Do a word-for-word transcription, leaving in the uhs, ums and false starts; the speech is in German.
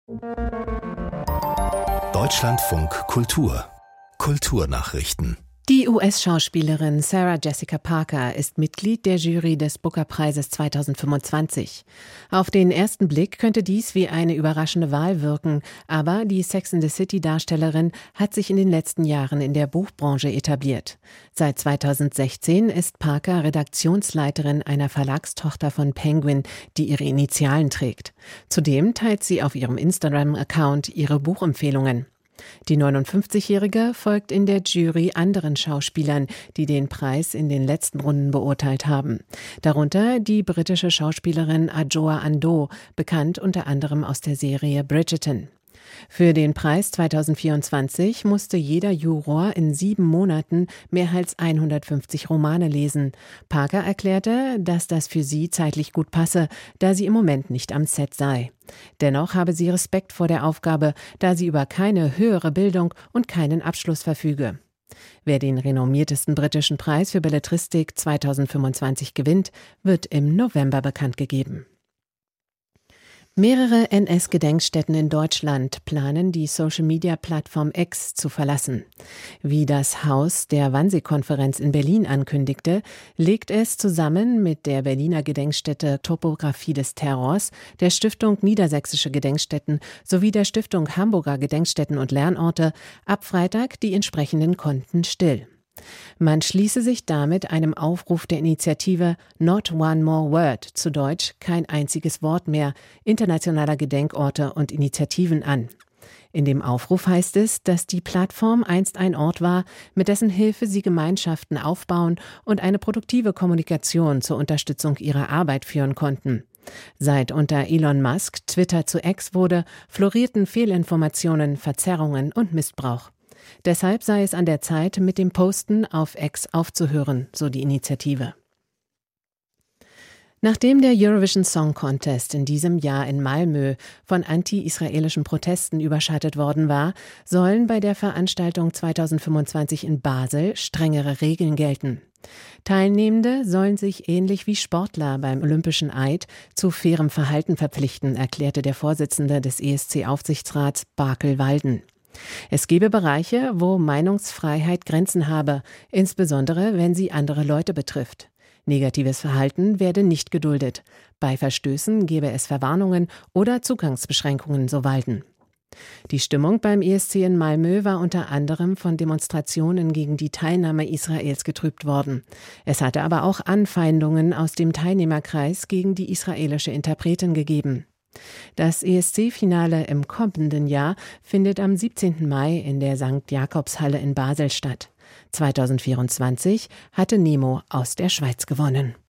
Deutschlandfunk Kultur Kulturnachrichten. Die U S-Schauspielerin Sarah Jessica Parker ist Mitglied der Jury des Booker-Preises zweitausendfünfundzwanzig. Auf den ersten Blick könnte dies wie eine überraschende Wahl wirken, aber die Sex-and-the-City-Darstellerin hat sich in den letzten Jahren in der Buchbranche etabliert. Seit zweitausendsechzehn ist Parker Redaktionsleiterin einer Verlagstochter von Penguin, die ihre Initialen trägt. Zudem teilt sie auf ihrem Instagram-Account ihre Buchempfehlungen. Die neunundfünfzigjährige folgt in der Jury anderen Schauspielern, die den Preis in den letzten Runden beurteilt haben. Darunter die britische Schauspielerin Adjoa Andoh, bekannt unter anderem aus der Serie Bridgerton. Für den Preis zweitausendvierundzwanzig musste jeder Juror in sieben Monaten mehr als hundertfünfzig Romane lesen. Parker erklärte, dass das für sie zeitlich gut passe, da sie im Moment nicht am Set sei. Dennoch habe sie Respekt vor der Aufgabe, da sie über keine höhere Bildung und keinen Abschluss verfüge. Wer den renommiertesten britischen Preis für Belletristik zweitausendfünfundzwanzig gewinnt, wird im November bekannt gegeben. Mehrere N S-Gedenkstätten in Deutschland planen, die Social-Media-Plattform X zu verlassen. Wie das Haus der Wannsee-Konferenz in Berlin ankündigte, legt es zusammen mit der Berliner Gedenkstätte Topographie des Terrors, der Stiftung Niedersächsische Gedenkstätten sowie der Stiftung Hamburger Gedenkstätten und Lernorte ab Freitag die entsprechenden Konten still. Man schließe sich damit einem Aufruf der Initiative Not One More Word, zu Deutsch kein einziges Wort mehr, internationaler Gedenkorte und Initiativen an. In dem Aufruf heißt es, dass die Plattform einst ein Ort war, mit dessen Hilfe sie Gemeinschaften aufbauen und eine produktive Kommunikation zur Unterstützung ihrer Arbeit führen konnten. Seit unter Elon Musk Twitter zu X wurde, florierten Fehlinformationen, Verzerrungen und Missbrauch. Deshalb sei es an der Zeit, mit dem Posten auf X aufzuhören, so die Initiative. Nachdem der Eurovision Song Contest in diesem Jahr in Malmö von anti-israelischen Protesten überschattet worden war, sollen bei der Veranstaltung zweitausendfünfundzwanzig in Basel strengere Regeln gelten. Teilnehmende sollen sich ähnlich wie Sportler beim Olympischen Eid zu fairem Verhalten verpflichten, erklärte der Vorsitzende des E S C-Aufsichtsrats Bakel Walden. Es gebe Bereiche, wo Meinungsfreiheit Grenzen habe, insbesondere wenn sie andere Leute betrifft. Negatives Verhalten werde nicht geduldet. Bei Verstößen gebe es Verwarnungen oder Zugangsbeschränkungen, so Walden. Die Stimmung beim E S C in Malmö war unter anderem von Demonstrationen gegen die Teilnahme Israels getrübt worden. Es hatte aber auch Anfeindungen aus dem Teilnehmerkreis gegen die israelische Interpretin gegeben. Das E S C-Finale im kommenden Jahr findet am siebzehnten Mai in der Sankt Jakobshalle in Basel statt. zweitausendvierundzwanzig hatte Nemo aus der Schweiz gewonnen.